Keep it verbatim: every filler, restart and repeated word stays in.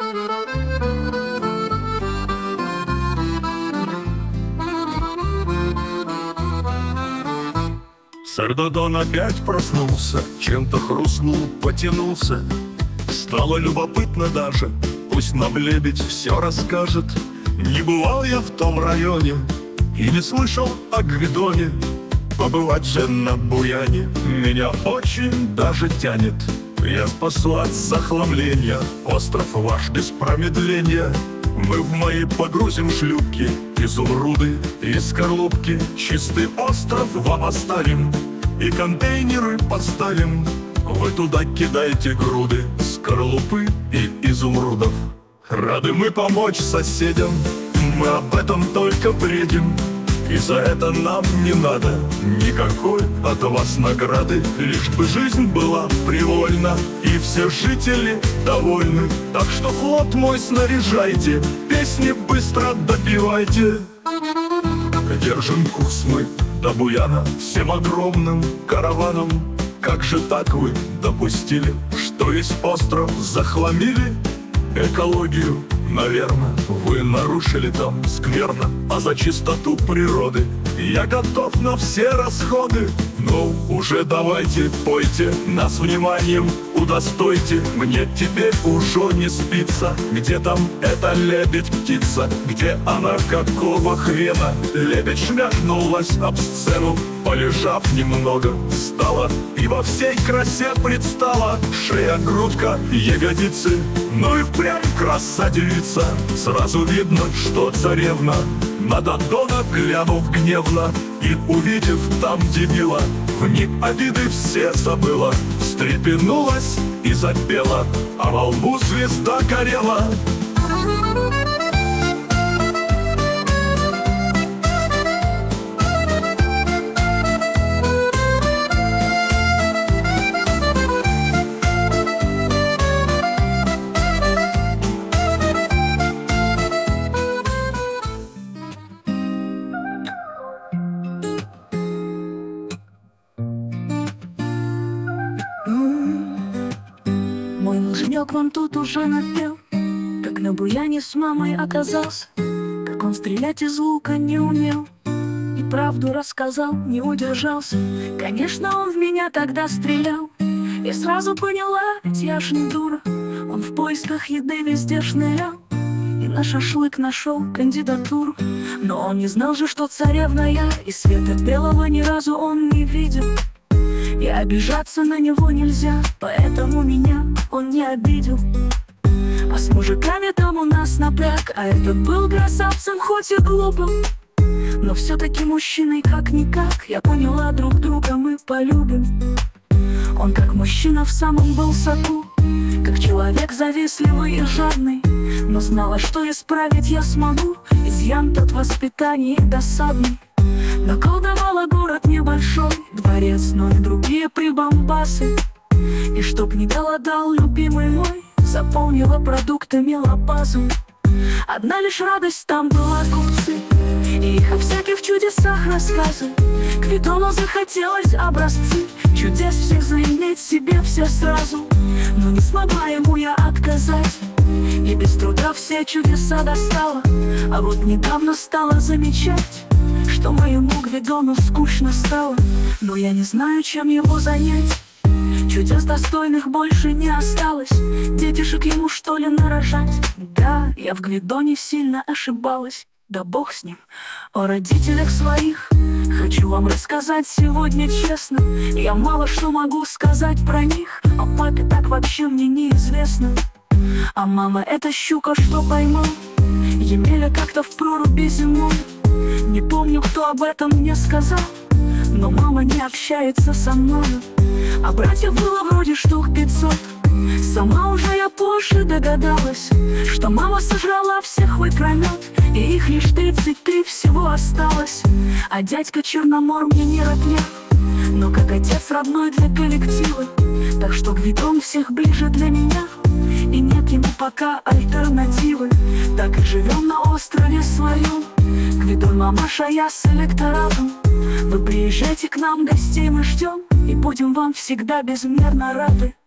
Сардодон опять проснулся, чем-то хрустнул, потянулся. Стало любопытно даже, пусть нам лебедь все расскажет. Не бывал я в том районе и не слышал о Гвидоне. Побывать же на Буяне меня очень даже тянет. Я спасу от захламления остров ваш без промедления. Мы в мои погрузим шлюпки изумруды и скорлупки. Чистый остров вам оставим и контейнеры поставим. Вы туда кидайте груды скорлупы и изумрудов. Рады мы помочь соседям, мы об этом только бредим. И за это нам не надо никакой от вас награды. Лишь бы жизнь была привольна и все жители довольны. Так что флот мой снаряжайте, песни быстро допивайте. Держим курс мы до Буяна всем огромным караваном. Как же так вы допустили, что весь остров захламили? Экологию, наверно, вы нарушили там скверно. А за чистоту природы я готов на все расходы. Ну, уже давайте, пойте, нас вниманием удостойте. Мне теперь уже не спится. Где там эта лебедь-птица? Где она, какого хрена? Лебедь шмякнулась об сцену, полежав немного, встала и во всей красе предстала. Шея, грудка, ягодицы, ну и впрямь красавица. Сразу видно, что царевна. На Додона глянув гневно и увидев там дебила, вмиг обиды все забыла, встрепенулась и запела, а во лбу звезда горела. Мой муженек вам тут уже напел, как на Буяне с мамой оказался, как он стрелять из лука не умел и правду рассказал, не удержался. Конечно, он в меня тогда стрелял. Я сразу поняла, ведь я ж не дура. Он в поисках еды везде шнырял и на шашлык нашел кандидатуру. Но он не знал же, что царевна я, и света белого ни разу он не видел. И обижаться на него нельзя, поэтому меня он не обидел. А с мужиками там у нас напряг, а этот был красавцем, хоть и глупым, но все-таки мужчиной как-никак. Я поняла, друг друга мы полюбим. Он как мужчина в самом был соку, как человек завистливый и жадный, но знала, что исправить я смогу изъян тот воспитание досадный. Наколдовала город небольшой, дворец, но и другие прибамбасы. И чтоб не голодал любимый мой, заполнила продуктами лабазу. Одна лишь радость там была — купцы, и их о всяких чудесах рассказы. Гвидону захотелось образцы чудес всех заиметь себе все сразу. Но не смогла ему я отказать, и без труда все чудеса достала. А вот недавно стала замечать, что моему Гвидону скучно стало. Но я не знаю, чем его занять. Чудес достойных больше не осталось. Детишек ему что ли нарожать? Да, я в Гвидоне сильно ошибалась. Да бог с ним. О родителях своих хочу вам рассказать сегодня честно. Я мало что могу сказать про них, о папе так вообще мне неизвестно. А мама — это щука, что поймал Емеля как-то в проруби зимой. Не помню, кто об этом мне сказал, но мама не общается со мною. А братьев было вроде штук пятьсот. Сама уже я позже догадалась, что мама сожрала всех в икромет, и их лишь тридцать три всего осталось. А дядька Черномор мне не родня, но как отец родной для коллектива. Так что Гвидон всех ближе для меня, и нет ему пока альтернативы. Так и живем на острове своем, Гвидон, мамаша, я с электоратом. Вы приезжайте к нам, гостей мы ждем, и будем вам всегда безмерно рады.